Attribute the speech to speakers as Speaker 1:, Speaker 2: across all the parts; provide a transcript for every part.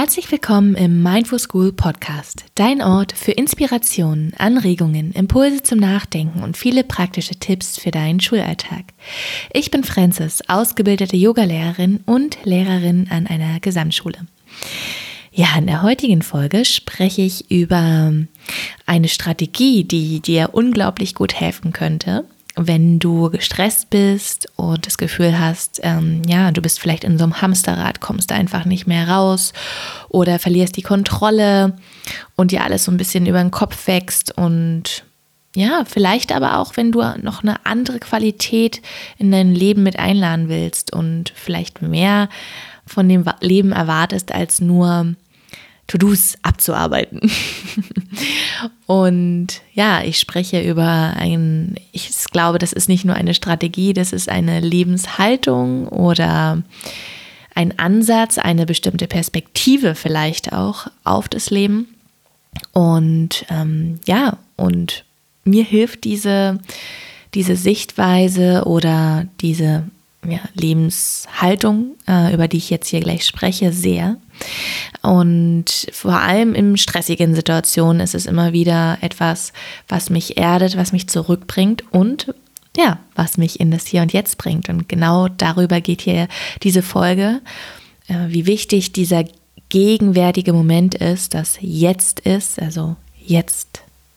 Speaker 1: Herzlich willkommen im Mindful School Podcast, dein Ort für Inspirationen, Anregungen, Impulse zum Nachdenken und viele praktische Tipps für deinen Schulalltag. Ich bin Frances, ausgebildete Yogalehrerin und Lehrerin an einer Gesamtschule. Ja, in der heutigen Folge spreche ich über eine Strategie, die dir unglaublich gut helfen könnte, wenn du gestresst bist und das Gefühl hast, du bist vielleicht in so einem Hamsterrad, kommst da einfach nicht mehr raus oder verlierst die Kontrolle und dir alles so ein bisschen über den Kopf wächst und ja, vielleicht aber auch, wenn du noch eine andere Qualität in dein Leben mit einladen willst und vielleicht mehr von dem Leben erwartest, als nur To-Dos abzuarbeiten. Und ja, ich spreche über ich glaube, das ist nicht nur eine Strategie, das ist eine Lebenshaltung oder ein Ansatz, eine bestimmte Perspektive vielleicht auch auf das Leben. Und und mir hilft diese Sichtweise oder diese Lebenshaltung, über die ich jetzt hier gleich spreche, sehr. Und vor allem in stressigen Situationen ist es immer wieder etwas, was mich erdet, was mich zurückbringt und was mich in das Hier und Jetzt bringt. Und genau darüber geht hier diese Folge, wie wichtig dieser gegenwärtige Moment ist, das Jetzt ist, also jetzt.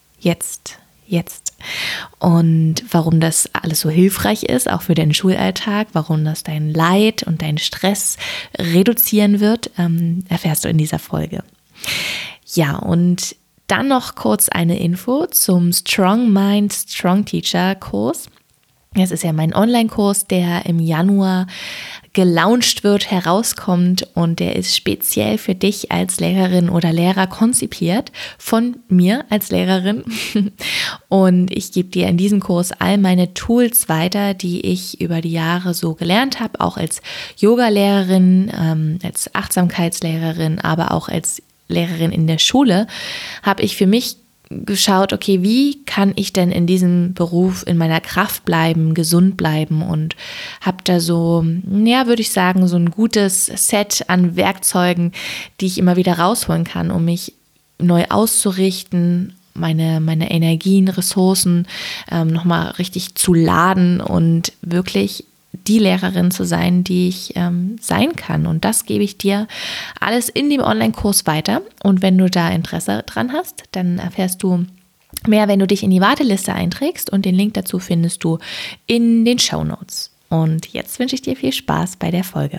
Speaker 1: Und warum das alles so hilfreich ist, auch für deinen Schulalltag, warum das dein Leid und deinen Stress reduzieren wird, erfährst du in dieser Folge. Ja, und dann noch kurz eine Info zum Strong Mind, Strong Teacher Kurs. Das ist ja mein Online-Kurs, der im Januar gelauncht wird, herauskommt und der ist speziell für dich als Lehrerin oder Lehrer konzipiert, von mir als Lehrerin. Und ich gebe dir in diesem Kurs all meine Tools weiter, die ich über die Jahre so gelernt habe, auch als Yoga-Lehrerin, als Achtsamkeitslehrerin, aber auch als Lehrerin in der Schule, habe ich für mich geschaut, okay, wie kann ich denn in diesem Beruf in meiner Kraft bleiben, gesund bleiben und habe da so, würde ich sagen, so ein gutes Set an Werkzeugen, die ich immer wieder rausholen kann, um mich neu auszurichten, meine Energien, Ressourcen nochmal richtig zu laden und wirklich die Lehrerin zu sein, die ich sein kann. Und das gebe ich dir alles in dem Online-Kurs weiter. Und wenn du da Interesse dran hast, dann erfährst du mehr, wenn du dich in die Warteliste einträgst. Und den Link dazu findest du in den Shownotes. Und jetzt wünsche ich dir viel Spaß bei der Folge.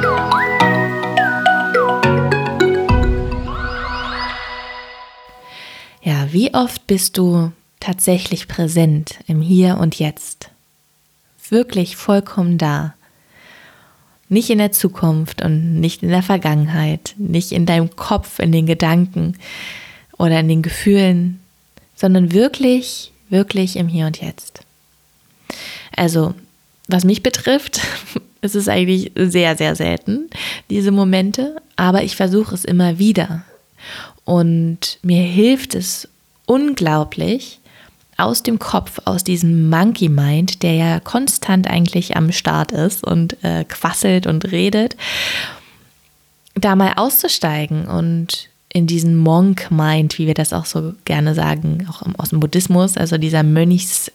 Speaker 1: Ja, wie oft bist du tatsächlich präsent im Hier und Jetzt? Wirklich vollkommen da. Nicht in der Zukunft und nicht in der Vergangenheit, nicht in deinem Kopf, in den Gedanken oder in den Gefühlen, sondern wirklich, wirklich im Hier und Jetzt. Also, was mich betrifft, ist es eigentlich sehr, sehr selten, diese Momente, aber ich versuche es immer wieder. Und mir hilft es unglaublich, aus dem Kopf, aus diesem Monkey Mind, der ja konstant eigentlich am Start ist und quasselt und redet, da mal auszusteigen und in diesen Monk Mind, wie wir das auch so gerne sagen, auch aus dem Buddhismus, also dieser Mönchsgeist,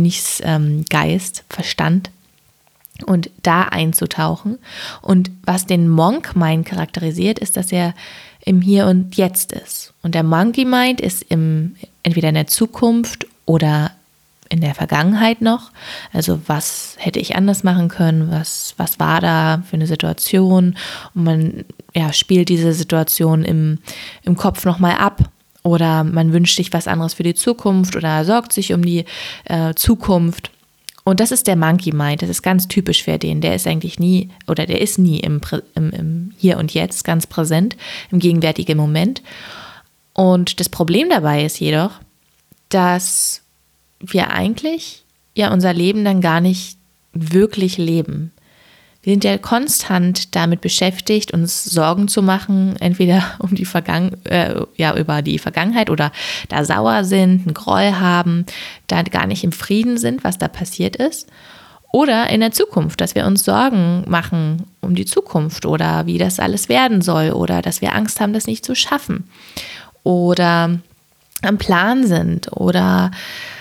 Speaker 1: Verstand, und da einzutauchen. Und was den Monk Mind charakterisiert, ist, dass er im Hier und Jetzt ist. Und der Monkey Mind ist entweder in der Zukunft oder in der Vergangenheit noch. Also was hätte ich anders machen können? Was war da für eine Situation? Und man spielt diese Situation im Kopf nochmal ab. Oder man wünscht sich was anderes für die Zukunft oder sorgt sich um die Zukunft. Und das ist der Monkey Mind, das ist ganz typisch für den. Der ist eigentlich nie, oder der ist nie im Hier und Jetzt ganz präsent, im gegenwärtigen Moment. Und das Problem dabei ist jedoch, dass wir eigentlich unser Leben dann gar nicht wirklich leben. Wir sind ja konstant damit beschäftigt, uns Sorgen zu machen, entweder um die über die Vergangenheit oder da sauer sind, einen Groll haben, da gar nicht im Frieden sind, was da passiert ist. Oder in der Zukunft, dass wir uns Sorgen machen um die Zukunft oder wie das alles werden soll oder dass wir Angst haben, das nicht zu schaffen oder am Plan sind oder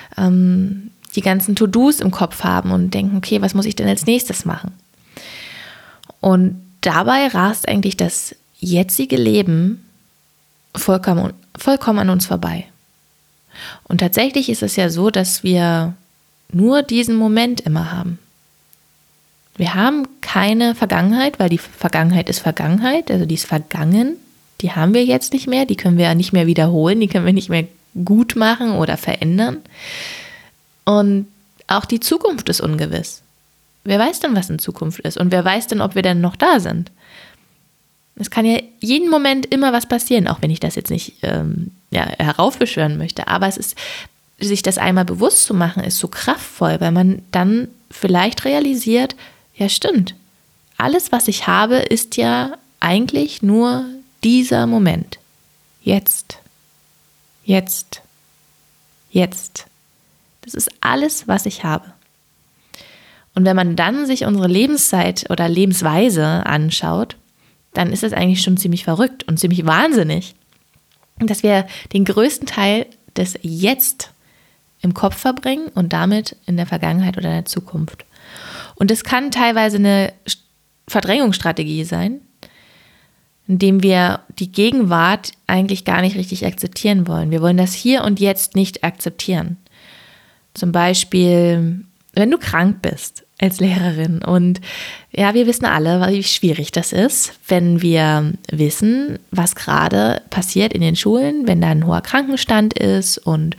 Speaker 1: die ganzen To-Dos im Kopf haben und denken, okay, was muss ich denn als nächstes machen? Und dabei rast eigentlich das jetzige Leben vollkommen an uns vorbei. Und tatsächlich ist es ja so, dass wir nur diesen Moment immer haben. Wir haben keine Vergangenheit, weil die Vergangenheit ist Vergangenheit, also die ist vergangen, die haben wir jetzt nicht mehr, die können wir ja nicht mehr wiederholen, die können wir nicht mehr gut machen oder verändern. Und auch die Zukunft ist ungewiss. Wer weiß denn, was in Zukunft ist? Und wer weiß denn, ob wir denn noch da sind? Es kann ja jeden Moment immer was passieren, auch wenn ich das jetzt nicht heraufbeschwören möchte. Aber es ist, sich das einmal bewusst zu machen, ist so kraftvoll, weil man dann vielleicht realisiert, ja stimmt, alles, was ich habe, ist ja eigentlich nur dieser Moment. Jetzt. Jetzt. Jetzt. Das ist alles, was ich habe. Und wenn man dann sich unsere Lebenszeit oder Lebensweise anschaut, dann ist es eigentlich schon ziemlich verrückt und ziemlich wahnsinnig, dass wir den größten Teil des Jetzt im Kopf verbringen und damit in der Vergangenheit oder in der Zukunft. Und das kann teilweise eine Verdrängungsstrategie sein, indem wir die Gegenwart eigentlich gar nicht richtig akzeptieren wollen. Wir wollen das Hier und Jetzt nicht akzeptieren. Zum Beispiel, wenn du krank bist als Lehrerin und ja, wir wissen alle, wie schwierig das ist, wenn wir wissen, was gerade passiert in den Schulen, wenn da ein hoher Krankenstand ist und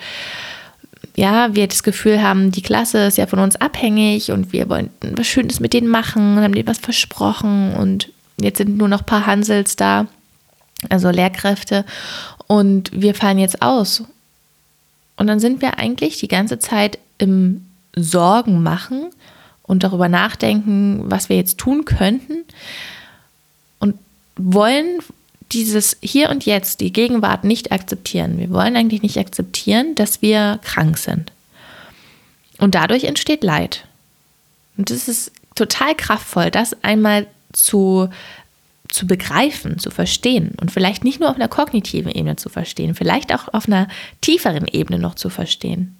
Speaker 1: ja, wir das Gefühl haben, die Klasse ist ja von uns abhängig und wir wollen was Schönes mit denen machen und haben denen was versprochen und jetzt sind nur noch ein paar Hansels da, also Lehrkräfte und wir fallen jetzt aus. Und dann sind wir eigentlich die ganze Zeit im Sorgen machen und darüber nachdenken, was wir jetzt tun könnten und wollen dieses Hier und Jetzt, die Gegenwart nicht akzeptieren. Wir wollen eigentlich nicht akzeptieren, dass wir krank sind. Und dadurch entsteht Leid. Und das ist total kraftvoll, das einmal zu begreifen, zu verstehen und vielleicht nicht nur auf einer kognitiven Ebene zu verstehen, vielleicht auch auf einer tieferen Ebene noch zu verstehen.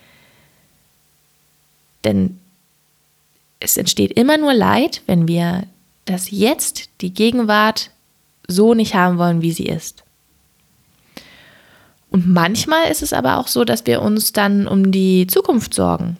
Speaker 1: Denn es entsteht immer nur Leid, wenn wir das Jetzt, die Gegenwart, so nicht haben wollen, wie sie ist. Und manchmal ist es aber auch so, dass wir uns dann um die Zukunft sorgen,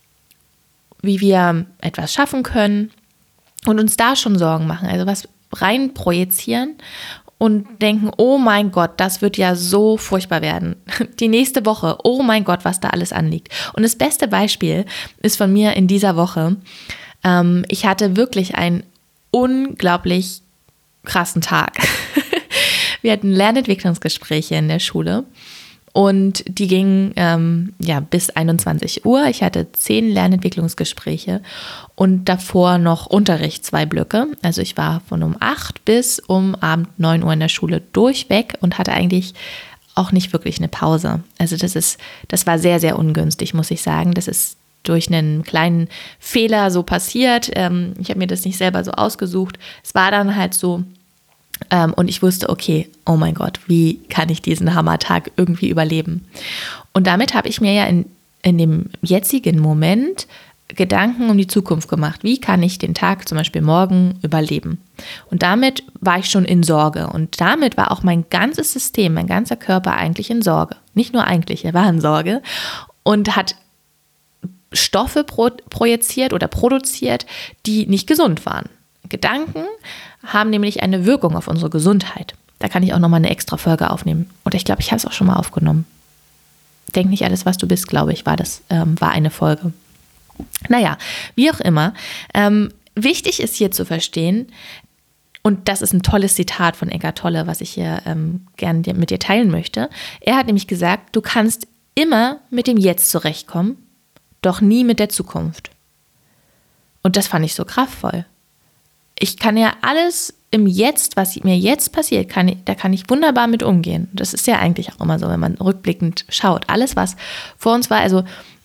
Speaker 1: wie wir etwas schaffen können und uns da schon Sorgen machen, also was rein projizieren und denken, oh mein Gott, das wird ja so furchtbar werden. Die nächste Woche, oh mein Gott, was da alles anliegt. Und das beste Beispiel ist von mir in dieser Woche. Ich hatte wirklich einen unglaublich krassen Tag. Wir hatten Lernentwicklungsgespräche in der Schule und die gingen bis 21 Uhr. Ich hatte 10 Lernentwicklungsgespräche und davor noch Unterricht, 2 Blöcke. Also ich war von um 8 bis um Abend 9 Uhr in der Schule durchweg und hatte eigentlich auch nicht wirklich eine Pause. Also das war sehr, sehr ungünstig, muss ich sagen. Das ist durch einen kleinen Fehler so passiert. Ich habe mir das nicht selber so ausgesucht. Es war dann halt so und ich wusste, okay, oh mein Gott, wie kann ich diesen Hammertag irgendwie überleben? Und damit habe ich mir ja in dem jetzigen Moment Gedanken um die Zukunft gemacht. Wie kann ich den Tag zum Beispiel morgen überleben? Und damit war ich schon in Sorge. Und damit war auch mein ganzes System, mein ganzer Körper eigentlich in Sorge. Nicht nur eigentlich, er war in Sorge und hat Stoffe projiziert oder produziert, die nicht gesund waren. Gedanken haben nämlich eine Wirkung auf unsere Gesundheit. Da kann ich auch nochmal eine extra Folge aufnehmen. Oder ich glaube, ich habe es auch schon mal aufgenommen. Denk nicht alles, was du bist, glaube ich, war eine Folge. Naja, wie auch immer. Wichtig ist hier zu verstehen, und das ist ein tolles Zitat von Eckhart Tolle, was ich hier gerne mit dir teilen möchte. Er hat nämlich gesagt, du kannst immer mit dem Jetzt zurechtkommen, doch nie mit der Zukunft. Und das fand ich so kraftvoll. Ich kann ja alles im Jetzt, was mir jetzt passiert, da kann ich wunderbar mit umgehen. Das ist ja eigentlich auch immer so, wenn man rückblickend schaut. Alles, was vor uns war, also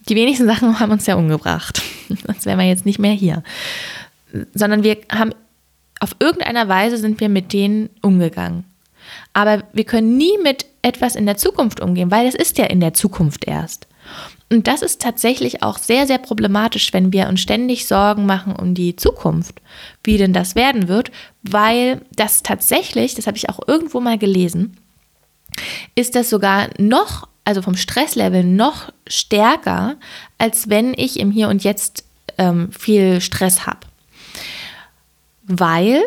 Speaker 1: die wenigsten Sachen haben uns ja umgebracht. Sonst wären wir jetzt nicht mehr hier. Sondern wir haben, auf irgendeiner Weise sind wir mit denen umgegangen. Aber wir können nie mit etwas in der Zukunft umgehen, weil es ist ja in der Zukunft erst. Und das ist tatsächlich auch sehr, sehr problematisch, wenn wir uns ständig Sorgen machen um die Zukunft, wie denn das werden wird, weil das tatsächlich, das habe ich auch irgendwo mal gelesen, ist das sogar noch, also vom Stresslevel noch stärker, als wenn ich im Hier und Jetzt viel Stress habe. Weil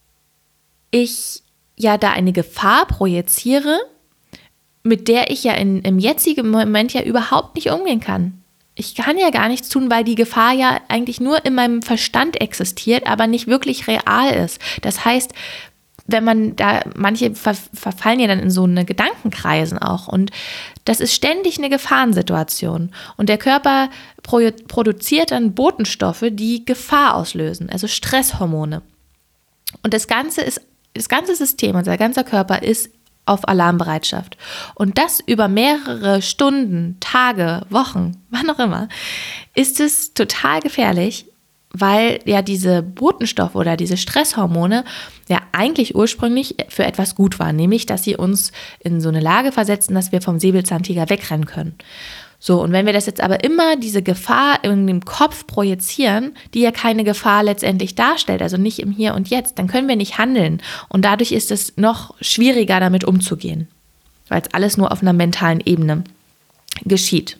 Speaker 1: ich ja da eine Gefahr projiziere, mit der ich ja im jetzigen Moment ja überhaupt nicht umgehen kann. Ich kann ja gar nichts tun, weil die Gefahr ja eigentlich nur in meinem Verstand existiert, aber nicht wirklich real ist. Das heißt, wenn man da, manche verfallen ja dann in so eine Gedankenkreisen auch und das ist ständig eine Gefahrensituation und der Körper produziert dann Botenstoffe, die Gefahr auslösen, also Stresshormone. Und das ganze System, unser ganzer Körper ist auf Alarmbereitschaft. Und das über mehrere Stunden, Tage, Wochen, wann auch immer, ist es total gefährlich, weil ja diese Botenstoffe oder diese Stresshormone ja eigentlich ursprünglich für etwas gut waren, nämlich, dass sie uns in so eine Lage versetzen, dass wir vom Säbelzahntiger wegrennen können. So, und wenn wir das jetzt aber immer diese Gefahr in dem Kopf projizieren, die ja keine Gefahr letztendlich darstellt, also nicht im Hier und Jetzt, dann können wir nicht handeln. Und dadurch ist es noch schwieriger, damit umzugehen, weil es alles nur auf einer mentalen Ebene geschieht.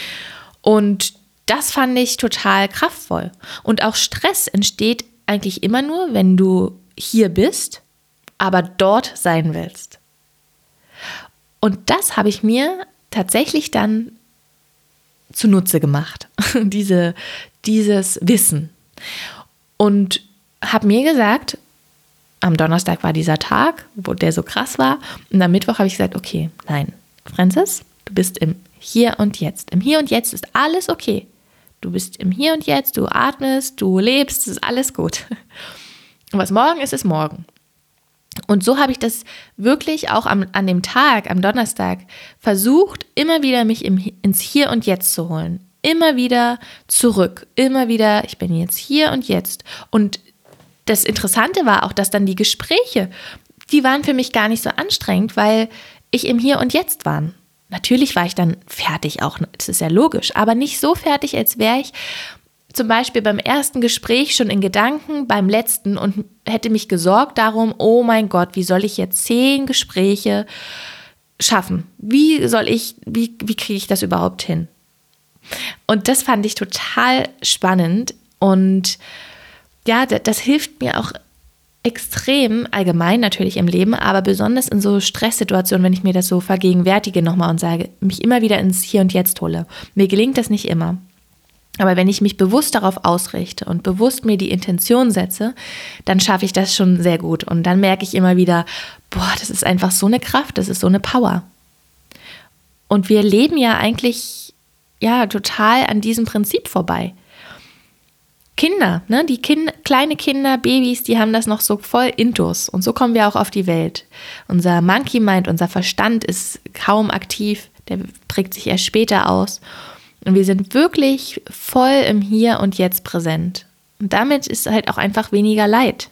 Speaker 1: Und das fand ich total kraftvoll. Und auch Stress entsteht eigentlich immer nur, wenn du hier bist, aber dort sein willst. Und das habe ich mir tatsächlich dann zunutze gemacht, dieses Wissen. Und habe mir gesagt, am Donnerstag war dieser Tag, wo der so krass war. Und am Mittwoch habe ich gesagt, okay, nein, Frances, du bist im Hier und Jetzt. Im Hier und Jetzt ist alles okay. Du bist im Hier und Jetzt, du atmest, du lebst, es ist alles gut. Und was morgen ist, ist morgen. Und so habe ich das wirklich auch an dem Tag, am Donnerstag, versucht, immer wieder mich ins Hier und Jetzt zu holen. Immer wieder zurück. Immer wieder, ich bin jetzt hier und jetzt. Und das Interessante war auch, dass dann die Gespräche, die waren für mich gar nicht so anstrengend, weil ich im Hier und Jetzt war. Natürlich war ich dann fertig auch, das ist ja logisch, aber nicht so fertig, als wäre ich zum Beispiel beim ersten Gespräch schon in Gedanken beim letzten und hätte mich gesorgt darum, oh mein Gott, wie soll ich jetzt 10 Gespräche schaffen? Wie kriege ich das überhaupt hin? Und das fand ich total spannend und ja, das hilft mir auch extrem, allgemein natürlich im Leben, aber besonders in so Stresssituationen, wenn ich mir das so vergegenwärtige nochmal und sage, mich immer wieder ins Hier und Jetzt hole. Mir gelingt das nicht immer. Aber wenn ich mich bewusst darauf ausrichte und bewusst mir die Intention setze, dann schaffe ich das schon sehr gut. Und dann merke ich immer wieder, boah, das ist einfach so eine Kraft, das ist so eine Power. Und wir leben ja eigentlich total an diesem Prinzip vorbei. Kinder, ne, kleine Kinder, Babys, die haben das noch so voll intus. Und so kommen wir auch auf die Welt. Unser Monkey Mind, unser Verstand ist kaum aktiv, der prägt sich erst später aus. Und wir sind wirklich voll im Hier und Jetzt präsent. Und damit ist halt auch einfach weniger Leid.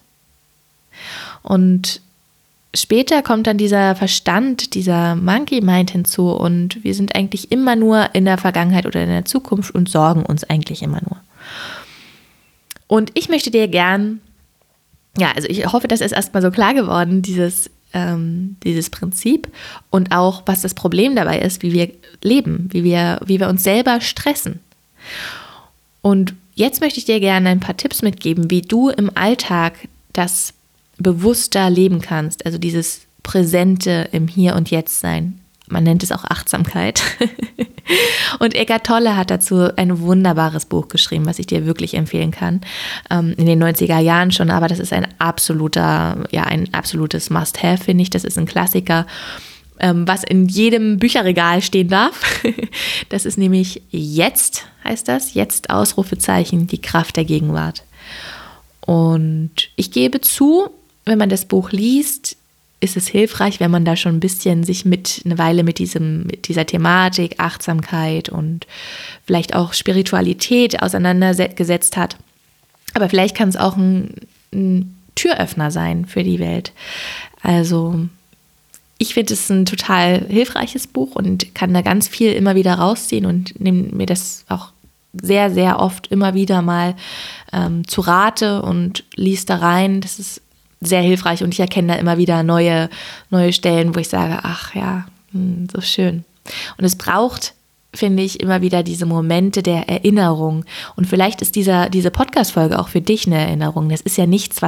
Speaker 1: Und später kommt dann dieser Verstand, dieser Monkey Mind hinzu und wir sind eigentlich immer nur in der Vergangenheit oder in der Zukunft und sorgen uns eigentlich immer nur. Und ich möchte dir gern, also ich hoffe, das ist erstmal so klar geworden, dieses Prinzip und auch, was das Problem dabei ist, wie wir leben, wie wir uns selber stressen. Und jetzt möchte ich dir gerne ein paar Tipps mitgeben, wie du im Alltag das bewusster leben kannst, also dieses Präsente im Hier und Jetzt sein. Man nennt es auch Achtsamkeit. Und Eckhart Tolle hat dazu ein wunderbares Buch geschrieben, was ich dir wirklich empfehlen kann. In den 90er Jahren schon, aber das ist ein absolutes Must-Have, finde ich. Das ist ein Klassiker, was in jedem Bücherregal stehen darf. Das ist nämlich Jetzt, heißt das. Jetzt Ausrufezeichen, die Kraft der Gegenwart. Und ich gebe zu, wenn man das Buch liest, ist es hilfreich, wenn man da schon ein bisschen sich eine Weile mit dieser Thematik, Achtsamkeit und vielleicht auch Spiritualität auseinandergesetzt hat. Aber vielleicht kann es auch ein Türöffner sein für die Welt. Also ich finde es ein total hilfreiches Buch und kann da ganz viel immer wieder rausziehen und nehme mir das auch sehr, sehr oft immer wieder mal zu Rate und lies da rein. Das ist sehr hilfreich und ich erkenne da immer wieder neue Stellen, wo ich sage, ach ja, so schön. Und es braucht, finde ich, immer wieder diese Momente der Erinnerung. Und vielleicht ist diese Podcast-Folge auch für dich eine Erinnerung. Das ist ja nichts,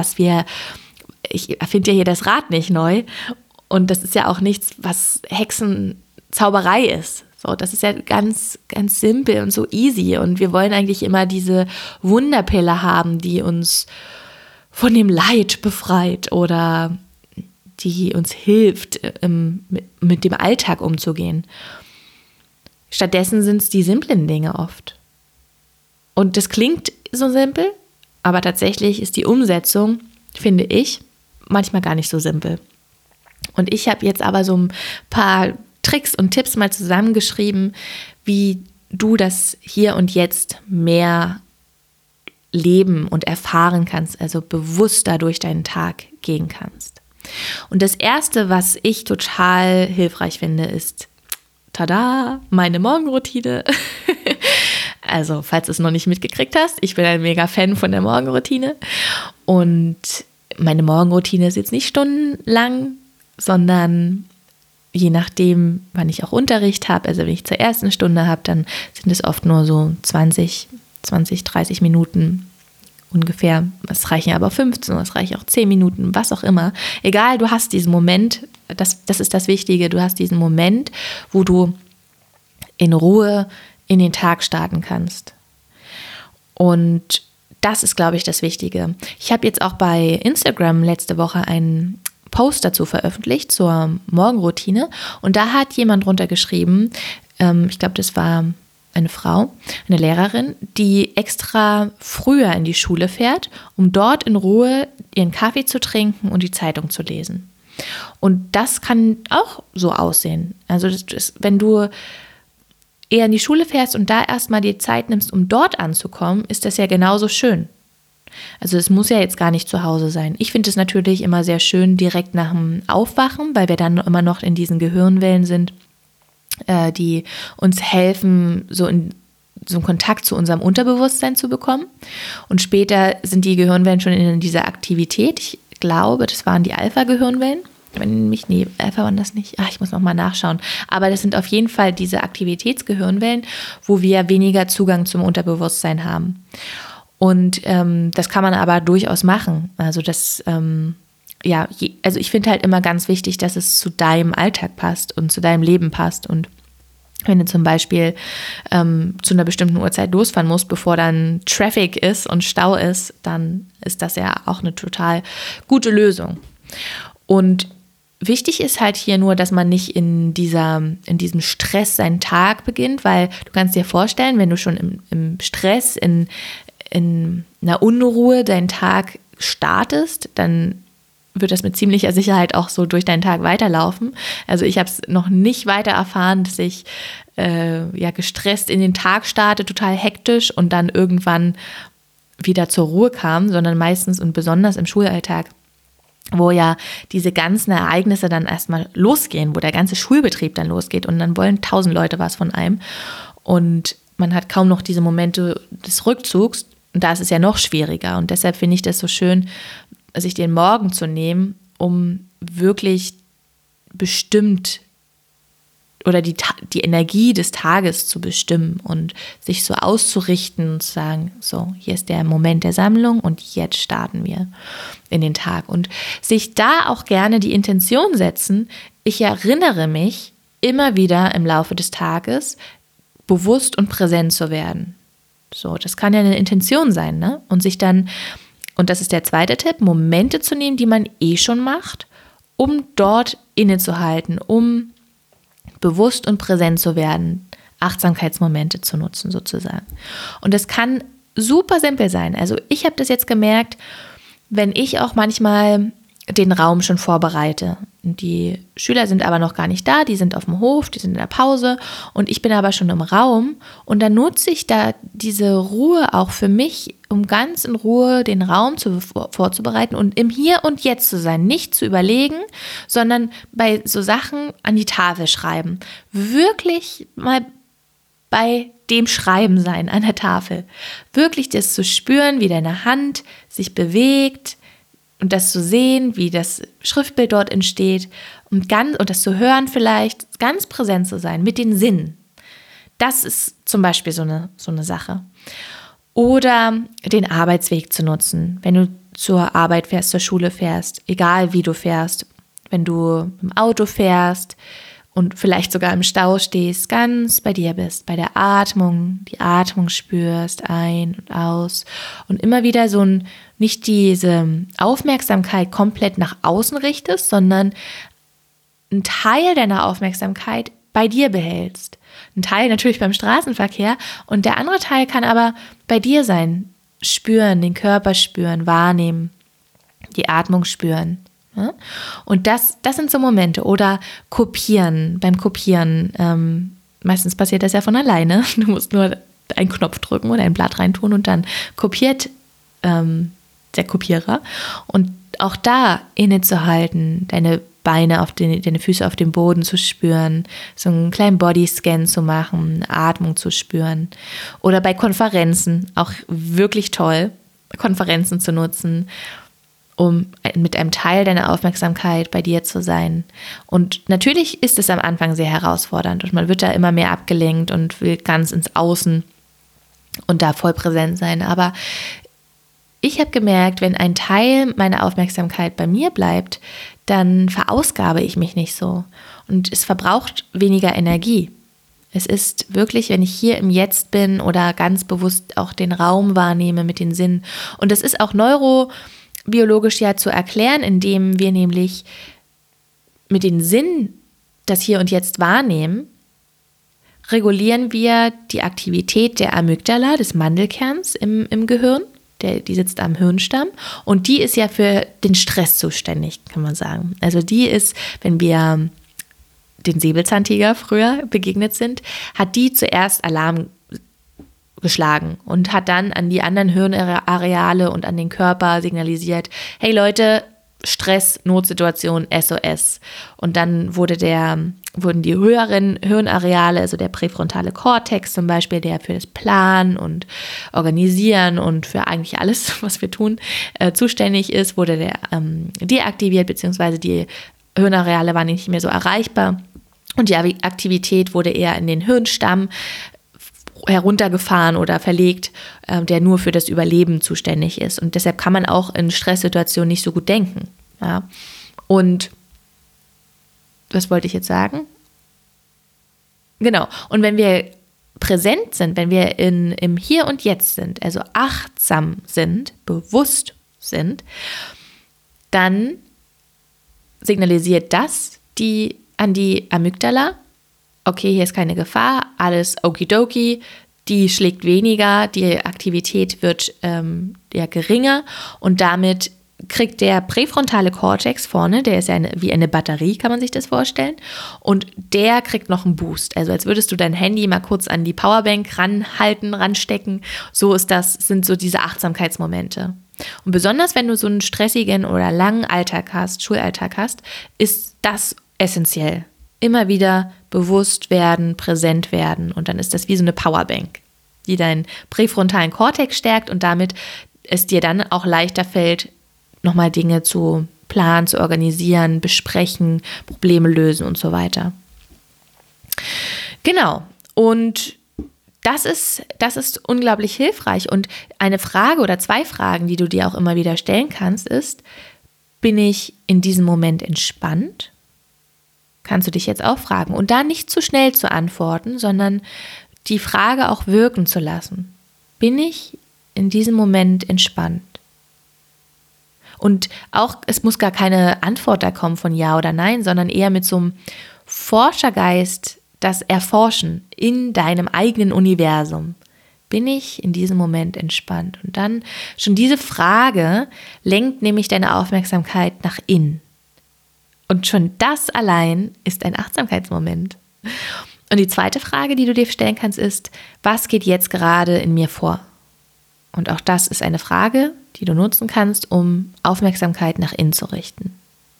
Speaker 1: ich erfinde ja hier das Rad nicht neu. Und das ist ja auch nichts, was Hexenzauberei ist. So, das ist ja ganz, ganz simpel und so easy. Und wir wollen eigentlich immer diese Wunderpille haben, die uns von dem Leid befreit oder die uns hilft, mit dem Alltag umzugehen. Stattdessen sind es die simplen Dinge oft. Und das klingt so simpel, aber tatsächlich ist die Umsetzung, finde ich, manchmal gar nicht so simpel. Und ich habe jetzt aber so ein paar Tricks und Tipps mal zusammengeschrieben, wie du das hier und jetzt mehr leben und erfahren kannst, also bewusster durch deinen Tag gehen kannst. Und das Erste, was ich total hilfreich finde, ist, tada, meine Morgenroutine. Also, falls du es noch nicht mitgekriegt hast, ich bin ein mega Fan von der Morgenroutine. Und meine Morgenroutine ist jetzt nicht stundenlang, sondern je nachdem, wann ich auch Unterricht habe, also wenn ich zur ersten Stunde habe, dann sind es oft nur so 20, 30 Minuten ungefähr. Es reichen aber 15, es reichen auch 10 Minuten, was auch immer. Egal, du hast diesen Moment, das ist das Wichtige, du hast diesen Moment, wo du in Ruhe in den Tag starten kannst. Und das ist, glaube ich, das Wichtige. Ich habe jetzt auch bei Instagram letzte Woche einen Post dazu veröffentlicht zur Morgenroutine und da hat jemand drunter geschrieben, ich glaube, das war eine Frau, eine Lehrerin, die extra früher in die Schule fährt, um dort in Ruhe ihren Kaffee zu trinken und die Zeitung zu lesen. Und das kann auch so aussehen. Also wenn du eher in die Schule fährst und da erstmal die Zeit nimmst, um dort anzukommen, ist das ja genauso schön. Also es muss ja jetzt gar nicht zu Hause sein. Ich finde es natürlich immer sehr schön direkt nach dem Aufwachen, weil wir dann immer noch in diesen Gehirnwellen sind, die uns helfen, so einen Kontakt zu unserem Unterbewusstsein zu bekommen. Und später sind die Gehirnwellen schon in dieser Aktivität. Ich glaube, das waren die Alpha-Gehirnwellen. Alpha waren das nicht. Ich muss nochmal nachschauen. Aber das sind auf jeden Fall diese Aktivitätsgehirnwellen, wo wir weniger Zugang zum Unterbewusstsein haben. Und das kann man aber durchaus machen. Also also ich finde halt immer ganz wichtig, dass es zu deinem Alltag passt und zu deinem Leben passt. Und wenn du zum Beispiel zu einer bestimmten Uhrzeit losfahren musst, bevor dann Traffic ist und Stau ist, dann ist das ja auch eine total gute Lösung. Und wichtig ist halt hier nur, dass man nicht in diesem Stress seinen Tag beginnt, weil du kannst dir vorstellen, wenn du schon im Stress, in einer Unruhe deinen Tag startest, dann wird das mit ziemlicher Sicherheit auch so durch deinen Tag weiterlaufen. Also ich habe es noch nicht weiter erfahren, dass ich gestresst in den Tag starte, total hektisch und dann irgendwann wieder zur Ruhe kam, sondern meistens und besonders im Schulalltag, wo ja diese ganzen Ereignisse dann erstmal losgehen, wo der ganze Schulbetrieb dann losgeht und dann wollen 1000 Leute was von einem und man hat kaum noch diese Momente des Rückzugs und da ist es ja noch schwieriger und deshalb finde ich das so schön, sich den Morgen zu nehmen, um wirklich bestimmt oder die Energie des Tages zu bestimmen und sich so auszurichten und zu sagen, so, hier ist der Moment der Sammlung und jetzt starten wir in den Tag. Und sich da auch gerne die Intention setzen, ich erinnere mich immer wieder im Laufe des Tages, bewusst und präsent zu werden. So, das kann ja eine Intention sein, ne? Und sich dann, und das ist der zweite Tipp, Momente zu nehmen, die man schon macht, um dort innezuhalten, um bewusst und präsent zu werden, Achtsamkeitsmomente zu nutzen sozusagen. Und das kann super simpel sein. Also ich habe das jetzt gemerkt, wenn ich auch manchmal den Raum schon vorbereite. Die Schüler sind aber noch gar nicht da, die sind auf dem Hof, die sind in der Pause und ich bin aber schon im Raum und dann nutze ich da diese Ruhe auch für mich, um ganz in Ruhe den Raum vorzubereiten und im Hier und Jetzt zu sein, nicht zu überlegen, sondern bei so Sachen an die Tafel schreiben. Wirklich mal bei dem Schreiben sein an der Tafel. Wirklich das zu spüren, wie deine Hand sich bewegt, und das zu sehen, wie das Schriftbild dort entsteht und das zu hören vielleicht, ganz präsent zu sein mit den Sinnen. Das ist zum Beispiel so eine Sache. Oder den Arbeitsweg zu nutzen, wenn du zur Arbeit fährst, zur Schule fährst, egal wie du fährst, wenn du im Auto fährst und vielleicht sogar im Stau stehst, ganz bei dir bist, bei der Atmung, die Atmung spürst, ein und aus und immer wieder nicht diese Aufmerksamkeit komplett nach außen richtest, sondern einen Teil deiner Aufmerksamkeit bei dir behältst. Ein Teil natürlich beim Straßenverkehr und der andere Teil kann aber bei dir sein. Spüren, den Körper spüren, wahrnehmen, die Atmung spüren. Ja? Und das sind so Momente. Oder kopieren, beim Kopieren. Meistens passiert das ja von alleine. Du musst nur einen Knopf drücken oder ein Blatt reintun und dann kopiert der Kopierer. Und auch da innezuhalten, deine Beine deine Füße auf dem Boden zu spüren, so einen kleinen Bodyscan zu machen, Atmung zu spüren. Oder bei Konferenzen, auch wirklich toll, Konferenzen zu nutzen, um mit einem Teil deiner Aufmerksamkeit bei dir zu sein. Und natürlich ist es am Anfang sehr herausfordernd und man wird da immer mehr abgelenkt und will ganz ins Außen und da voll präsent sein. Aber ich habe gemerkt, wenn ein Teil meiner Aufmerksamkeit bei mir bleibt, dann verausgabe ich mich nicht so und es verbraucht weniger Energie. Es ist wirklich, wenn ich hier im Jetzt bin oder ganz bewusst auch den Raum wahrnehme mit den Sinnen. Und das ist auch neurobiologisch ja zu erklären, indem wir nämlich mit den Sinnen das Hier und Jetzt wahrnehmen, regulieren wir die Aktivität der Amygdala, des Mandelkerns im Gehirn. Die sitzt am Hirnstamm und die ist ja für den Stress zuständig, kann man sagen. Also die ist, wenn wir den Säbelzahntiger früher begegnet sind, hat die zuerst Alarm geschlagen und hat dann an die anderen Hirnareale und an den Körper signalisiert, hey Leute, Stress, Notsituation, SOS. Und dann wurden die höheren Hirnareale, also der präfrontale Kortex zum Beispiel, der für das Planen und Organisieren und für eigentlich alles, was wir tun, zuständig ist, wurde der deaktiviert, beziehungsweise die Hirnareale waren nicht mehr so erreichbar. Und die Aktivität wurde eher in den Hirnstamm heruntergefahren oder verlegt, der nur für das Überleben zuständig ist. Und deshalb kann man auch in Stresssituationen nicht so gut denken. Ja? Und was wollte ich jetzt sagen? Genau. Und wenn wir präsent sind, wenn wir im Hier und Jetzt sind, also achtsam sind, bewusst sind, dann signalisiert das an die Amygdala, okay, hier ist keine Gefahr, alles okidoki, die schlägt weniger, die Aktivität wird geringer und damit kriegt der präfrontale Kortex vorne, der ist ja wie eine Batterie, kann man sich das vorstellen, und der kriegt noch einen Boost, also als würdest du dein Handy mal kurz an die Powerbank ranstecken, sind so diese Achtsamkeitsmomente. Und besonders, wenn du so einen stressigen oder langen Schulalltag hast, ist das essentiell. Immer wieder bewusst werden, präsent werden und dann ist das wie so eine Powerbank, die deinen präfrontalen Kortex stärkt und damit es dir dann auch leichter fällt, nochmal Dinge zu planen, zu organisieren, besprechen, Probleme lösen und so weiter. Genau, und das ist unglaublich hilfreich und eine Frage oder zwei Fragen, die du dir auch immer wieder stellen kannst, ist, bin ich in diesem Moment entspannt? Kannst du dich jetzt auch fragen und da nicht zu schnell zu antworten, sondern die Frage auch wirken zu lassen. Bin ich in diesem Moment entspannt? Und auch, es muss gar keine Antwort da kommen von Ja oder Nein, sondern eher mit so einem Forschergeist, das Erforschen in deinem eigenen Universum. Bin ich in diesem Moment entspannt? Und dann schon diese Frage lenkt nämlich deine Aufmerksamkeit nach innen. Und schon das allein ist ein Achtsamkeitsmoment. Und die zweite Frage, die du dir stellen kannst, ist, was geht jetzt gerade in mir vor? Und auch das ist eine Frage, die du nutzen kannst, um Aufmerksamkeit nach innen zu richten.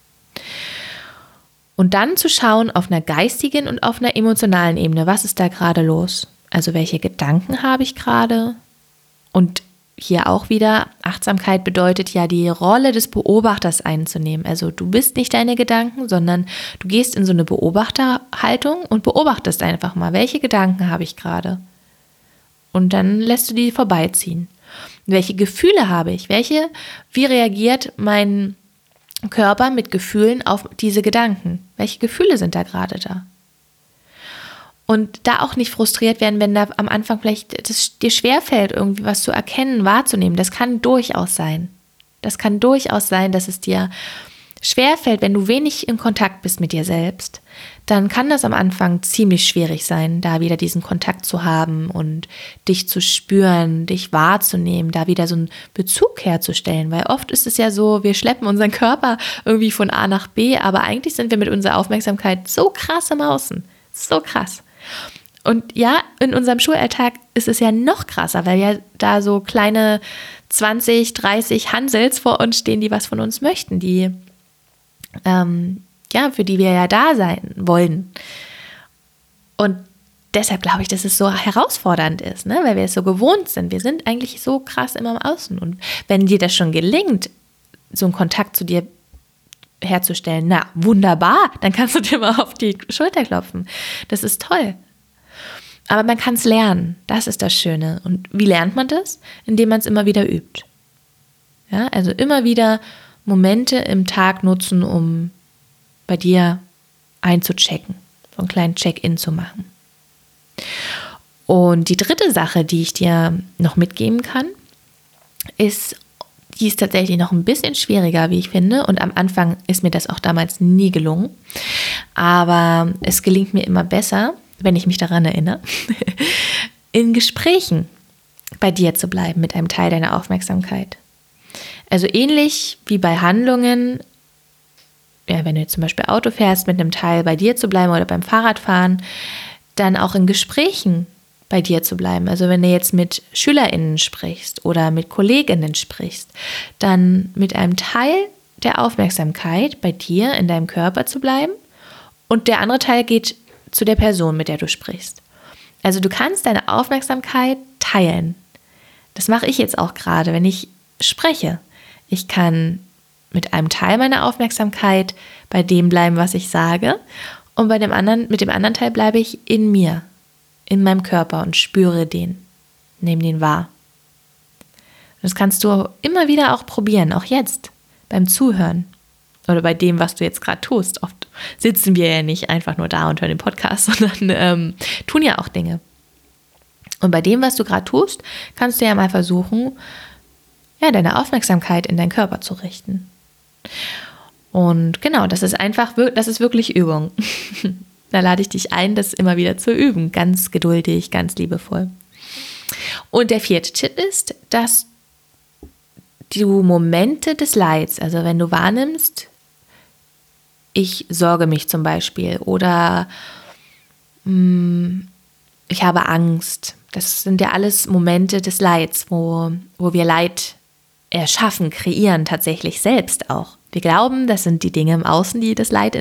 Speaker 1: Und dann zu schauen auf einer geistigen und auf einer emotionalen Ebene, was ist da gerade los? Also welche Gedanken habe ich gerade? Und hier auch wieder, Achtsamkeit bedeutet ja, die Rolle des Beobachters einzunehmen. Also du bist nicht deine Gedanken, sondern du gehst in so eine Beobachterhaltung und beobachtest einfach mal, welche Gedanken habe ich gerade? Und dann lässt du die vorbeiziehen. Welche Gefühle habe ich? Wie reagiert mein Körper mit Gefühlen auf diese Gedanken? Welche Gefühle sind da gerade da? Und da auch nicht frustriert werden, wenn da am Anfang vielleicht es dir schwerfällt, irgendwie was zu erkennen, wahrzunehmen. Das kann durchaus sein. Das kann durchaus sein, dass es dir schwerfällt, wenn du wenig in Kontakt bist mit dir selbst. Dann kann das am Anfang ziemlich schwierig sein, da wieder diesen Kontakt zu haben und dich zu spüren, dich wahrzunehmen, da wieder so einen Bezug herzustellen. Weil oft ist es ja so, wir schleppen unseren Körper irgendwie von A nach B, aber eigentlich sind wir mit unserer Aufmerksamkeit so krass im Außen. So krass. Und ja, in unserem Schulalltag ist es ja noch krasser, weil ja da so kleine 20, 30 Hansels vor uns stehen, die was von uns möchten, die für die wir ja da sein wollen. Und deshalb glaube ich, dass es so herausfordernd ist, ne? Weil wir es so gewohnt sind. Wir sind eigentlich so krass immer im Außen. Und wenn dir das schon gelingt, so einen Kontakt zu dir herzustellen, na wunderbar, dann kannst du dir mal auf die Schulter klopfen. Das ist toll. Aber man kann es lernen, das ist das Schöne. Und wie lernt man das? Indem man es immer wieder übt. Ja, also immer wieder Momente im Tag nutzen, um bei dir einzuchecken, so einen kleinen Check-in zu machen. Und die dritte Sache, die ich dir noch mitgeben kann, die ist tatsächlich noch ein bisschen schwieriger, wie ich finde. Und am Anfang ist mir das auch damals nie gelungen. Aber es gelingt mir immer besser, wenn ich mich daran erinnere, in Gesprächen bei dir zu bleiben mit einem Teil deiner Aufmerksamkeit. Also ähnlich wie bei Handlungen, ja, wenn du jetzt zum Beispiel Auto fährst, mit einem Teil bei dir zu bleiben oder beim Fahrradfahren, dann auch in Gesprächen bei dir zu bleiben. Also wenn du jetzt mit SchülerInnen sprichst oder mit KollegInnen sprichst, dann mit einem Teil der Aufmerksamkeit bei dir in deinem Körper zu bleiben und der andere Teil geht zu der Person, mit der du sprichst. Also du kannst deine Aufmerksamkeit teilen. Das mache ich jetzt auch gerade, wenn ich spreche. Ich kann mit einem Teil meiner Aufmerksamkeit bei dem bleiben, was ich sage, und mit dem anderen Teil bleibe ich in mir, in meinem Körper und spüre den, nehme den wahr. Das kannst du immer wieder auch probieren, auch jetzt beim Zuhören oder bei dem, was du jetzt gerade tust. Oft sitzen wir ja nicht einfach nur da und hören den Podcast, sondern tun ja auch Dinge. Und bei dem, was du gerade tust, kannst du ja mal versuchen, ja, deine Aufmerksamkeit in deinen Körper zu richten. Und genau, das ist wirklich Übung. Da lade ich dich ein, das immer wieder zu üben. Ganz geduldig, ganz liebevoll. Und der vierte Tipp ist, dass du Momente des Leids, also wenn du wahrnimmst, ich sorge mich zum Beispiel oder ich habe Angst. Das sind ja alles Momente des Leids, wo wir Leid erschaffen, kreieren, tatsächlich selbst auch. Wir glauben, das sind die Dinge im Außen, die das Leid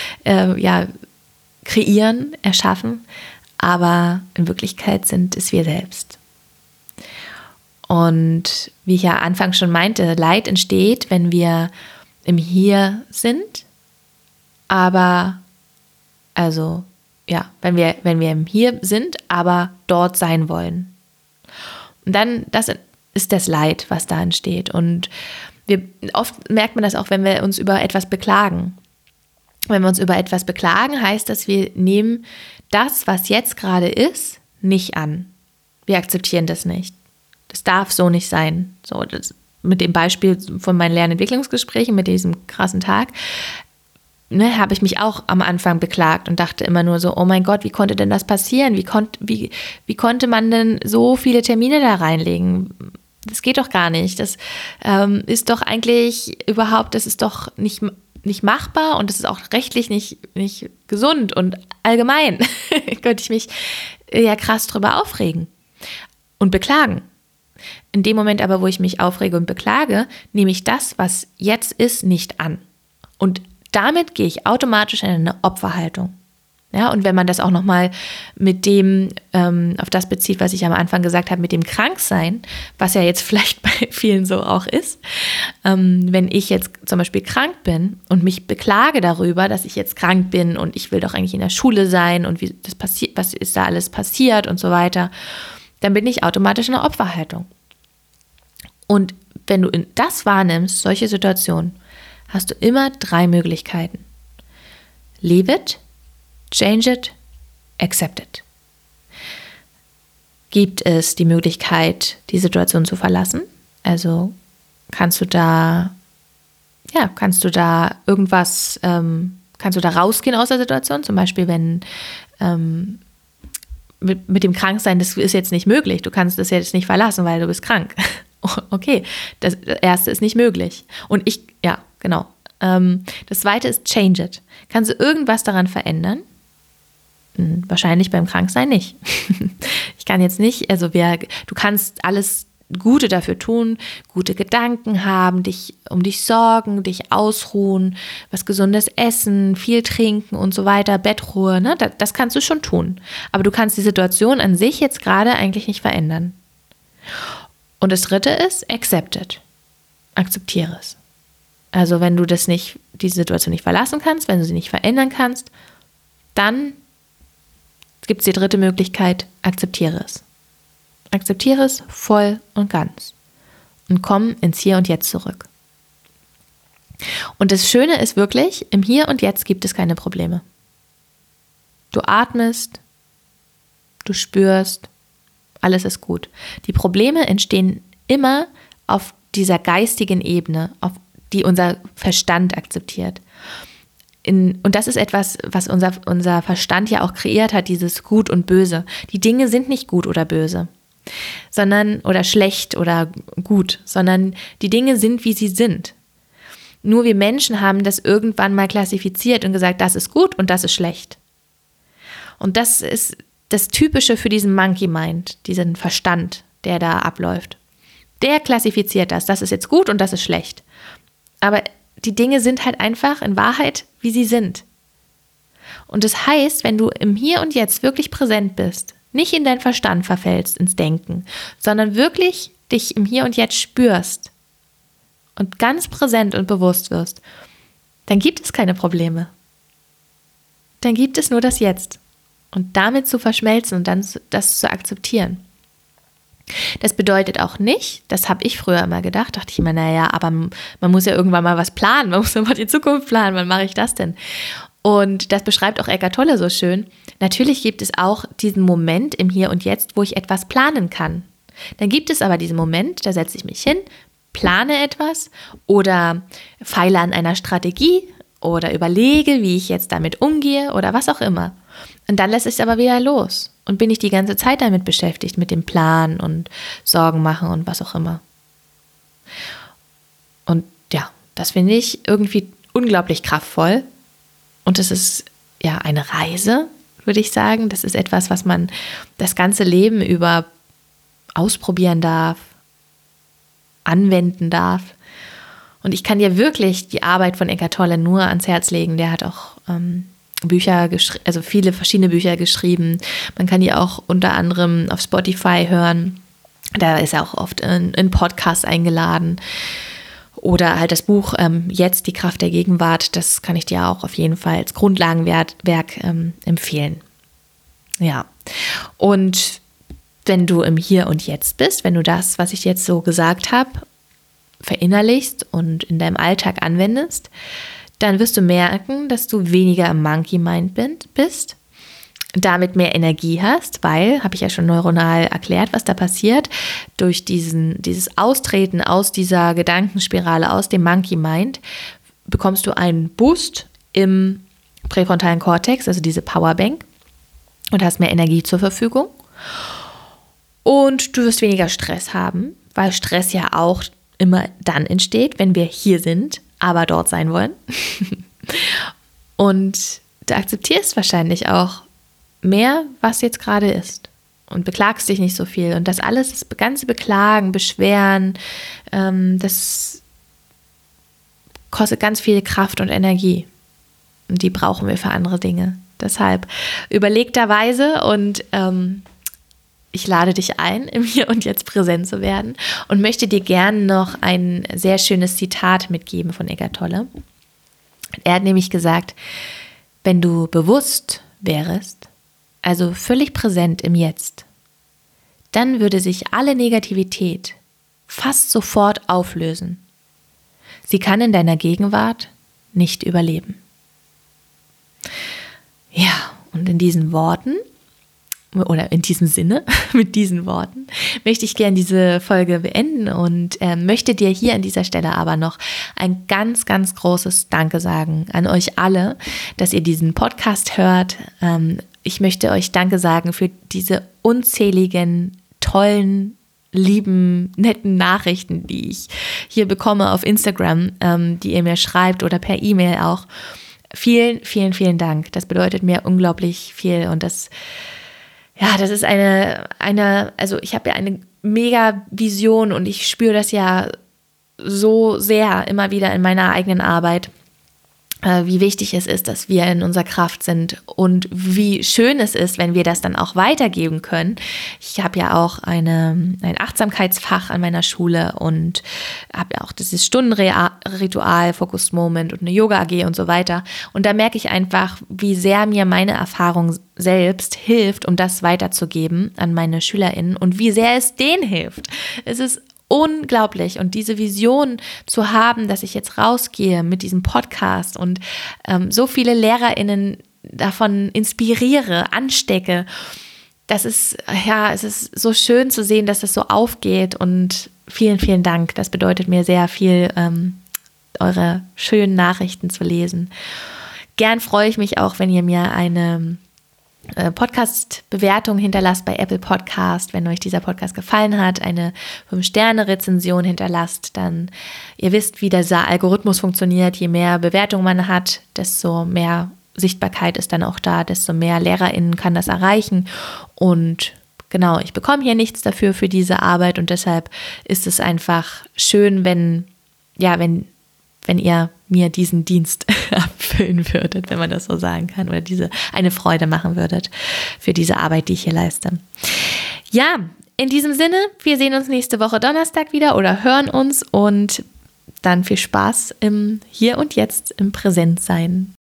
Speaker 1: kreieren, erschaffen, aber in Wirklichkeit sind es wir selbst. Und wie ich ja anfangs schon meinte, Leid entsteht, wenn wir im Hier sind, wenn wir im Hier sind, aber dort sein wollen. Und dann, das ist das Leid, was da entsteht. Und oft merkt man das auch, wenn wir uns über etwas beklagen. Wenn wir uns über etwas beklagen, heißt das, wir nehmen das, was jetzt gerade ist, nicht an. Wir akzeptieren das nicht. Das darf so nicht sein. So, mit dem Beispiel von meinen Lernentwicklungsgesprächen, mit diesem krassen Tag, habe ich mich auch am Anfang beklagt und dachte immer nur so, oh mein Gott, wie konnte denn das passieren? Wie konnte man denn so viele Termine da reinlegen? Das geht doch gar nicht. Das ist doch eigentlich das ist doch nicht nicht machbar und das ist auch rechtlich nicht gesund und allgemein könnte ich mich ja krass drüber aufregen und beklagen. In dem Moment aber, wo ich mich aufrege und beklage, nehme ich das, was jetzt ist, nicht an. Und damit gehe ich automatisch in eine Opferhaltung. Ja, und wenn man das auch nochmal mit dem, auf das bezieht, was ich am Anfang gesagt habe, mit dem Kranksein, was ja jetzt vielleicht bei vielen so auch ist, wenn ich jetzt zum Beispiel krank bin und mich beklage darüber, dass ich jetzt krank bin und ich will doch eigentlich in der Schule sein und wie das passiert, was ist da alles passiert und so weiter, dann bin ich automatisch in einer Opferhaltung. Und wenn du das wahrnimmst, solche Situationen, hast du immer 3 Möglichkeiten. Leave it, change it, accept it. Gibt es die Möglichkeit, die Situation zu verlassen? Also kannst du da irgendwas, kannst du da rausgehen aus der Situation? Zum Beispiel, wenn mit dem Kranksein, das ist jetzt nicht möglich. Du kannst das jetzt nicht verlassen, weil du bist krank. Okay, das erste ist nicht möglich. Und genau. Das zweite ist change it. Kannst du irgendwas daran verändern? Wahrscheinlich beim Kranksein nicht. Ich kann jetzt nicht, du kannst alles Gute dafür tun, gute Gedanken haben, um dich sorgen, dich ausruhen, was Gesundes essen, viel trinken und so weiter, Bettruhe, ne? Das kannst du schon tun. Aber du kannst die Situation an sich jetzt gerade eigentlich nicht verändern. Und das dritte ist, accept it. Akzeptiere es. Also wenn du die Situation nicht verlassen kannst, wenn du sie nicht verändern kannst, dann gibt es die dritte Möglichkeit, akzeptiere es. Akzeptiere es voll und ganz und komm ins Hier und Jetzt zurück. Und das Schöne ist wirklich, im Hier und Jetzt gibt es keine Probleme. Du atmest, du spürst, alles ist gut. Die Probleme entstehen immer auf dieser geistigen Ebene, auf die unser Verstand akzeptiert. Und das ist etwas, was unser Verstand ja auch kreiert hat, dieses Gut und Böse. Die Dinge sind nicht gut oder böse, oder schlecht oder gut, sondern die Dinge sind, wie sie sind. Nur wir Menschen haben das irgendwann mal klassifiziert und gesagt, das ist gut und das ist schlecht. Und das ist das Typische für diesen Monkey Mind, diesen Verstand, der da abläuft. Der klassifiziert das ist jetzt gut und das ist schlecht. Aber die Dinge sind halt einfach in Wahrheit, wie sie sind. Und das heißt, wenn du im Hier und Jetzt wirklich präsent bist, nicht in deinen Verstand verfällst, ins Denken, sondern wirklich dich im Hier und Jetzt spürst und ganz präsent und bewusst wirst, dann gibt es keine Probleme. Dann gibt es nur das Jetzt. Und damit zu verschmelzen und dann das zu akzeptieren. Das bedeutet auch nicht, das habe ich früher immer gedacht, dachte ich immer, naja, aber man muss ja irgendwann mal was planen, man muss ja mal die Zukunft planen, wann mache ich das denn? Und das beschreibt auch Eckhart Tolle so schön. Natürlich gibt es auch diesen Moment im Hier und Jetzt, wo ich etwas planen kann. Dann gibt es aber diesen Moment, da setze ich mich hin, plane etwas oder feile an einer Strategie oder überlege, wie ich jetzt damit umgehe oder was auch immer. Und dann lässt es aber wieder los und bin ich die ganze Zeit damit beschäftigt, mit dem Plan und Sorgen machen und was auch immer. Und ja, das finde ich irgendwie unglaublich kraftvoll. Und es ist ja eine Reise, würde ich sagen. Das ist etwas, was man das ganze Leben über ausprobieren darf, anwenden darf. Und ich kann dir wirklich die Arbeit von Eckhart Tolle nur ans Herz legen. Der hat auch viele verschiedene Bücher geschrieben. Man kann die auch unter anderem auf Spotify hören. Da ist er auch oft in Podcasts eingeladen. Oder halt das Buch Jetzt, die Kraft der Gegenwart. Das kann ich dir auch auf jeden Fall als Grundlagenwerk empfehlen. Ja, und wenn du im Hier und Jetzt bist, wenn du das, was ich jetzt so gesagt habe, verinnerlichst und in deinem Alltag anwendest, dann wirst du merken, dass du weniger im Monkey Mind bist, damit mehr Energie hast, weil, habe ich ja schon neuronal erklärt, was da passiert, durch dieses Austreten aus dieser Gedankenspirale, aus dem Monkey Mind, bekommst du einen Boost im präfrontalen Kortex, also diese Powerbank, und hast mehr Energie zur Verfügung. Und du wirst weniger Stress haben, weil Stress ja auch immer dann entsteht, wenn wir hier sind, aber dort sein wollen. Und du akzeptierst wahrscheinlich auch mehr, was jetzt gerade ist. Und beklagst dich nicht so viel. Und das alles, das ganze Beklagen, Beschweren, das kostet ganz viel Kraft und Energie. Und die brauchen wir für andere Dinge. Deshalb überlegterweise und ich lade dich ein, im Hier und Jetzt präsent zu werden und möchte dir gerne noch ein sehr schönes Zitat mitgeben von Eckhart Tolle. Er hat nämlich gesagt, wenn du bewusst wärest, also völlig präsent im Jetzt, dann würde sich alle Negativität fast sofort auflösen. Sie kann in deiner Gegenwart nicht überleben. Ja, und in diesen Worten, oder in diesem Sinne, mit diesen Worten, möchte ich gerne diese Folge beenden und möchte dir hier an dieser Stelle aber noch ein ganz, ganz großes Danke sagen an euch alle, dass ihr diesen Podcast hört. Ich möchte euch Danke sagen für diese unzähligen, tollen, lieben, netten Nachrichten, die ich hier bekomme auf Instagram, die ihr mir schreibt oder per E-Mail auch. Vielen, vielen, vielen Dank. Das bedeutet mir unglaublich viel und das ist also ich habe ja eine mega Vision und ich spüre das ja so sehr immer wieder in meiner eigenen Arbeit, wie wichtig es ist, dass wir in unserer Kraft sind und wie schön es ist, wenn wir das dann auch weitergeben können. Ich habe ja auch ein Achtsamkeitsfach an meiner Schule und habe ja auch dieses Stundenritual, Focus Moment und eine Yoga AG und so weiter. Und da merke ich einfach, wie sehr mir meine Erfahrung selbst hilft, um das weiterzugeben an meine SchülerInnen und wie sehr es denen hilft. Es ist unglaublich und diese Vision zu haben, dass ich jetzt rausgehe mit diesem Podcast und so viele LehrerInnen davon inspiriere, anstecke, es ist so schön zu sehen, dass das so aufgeht und vielen, vielen Dank. Das bedeutet mir sehr viel, eure schönen Nachrichten zu lesen. Gern freue ich mich auch, wenn ihr mir eine Podcast-Bewertung hinterlasst bei Apple Podcast, wenn euch dieser Podcast gefallen hat, eine 5-Sterne-Rezension hinterlasst, dann ihr wisst, wie dieser Algorithmus funktioniert. Je mehr Bewertung man hat, desto mehr Sichtbarkeit ist dann auch da, desto mehr LehrerInnen kann das erreichen und genau, ich bekomme hier nichts dafür für diese Arbeit und deshalb ist es einfach schön, wenn ihr mir diesen Dienst abfüllen würdet, wenn man das so sagen kann, oder eine Freude machen würdet für diese Arbeit, die ich hier leiste. Ja, in diesem Sinne, wir sehen uns nächste Woche Donnerstag wieder oder hören uns und dann viel Spaß im Hier und Jetzt, im Präsentsein.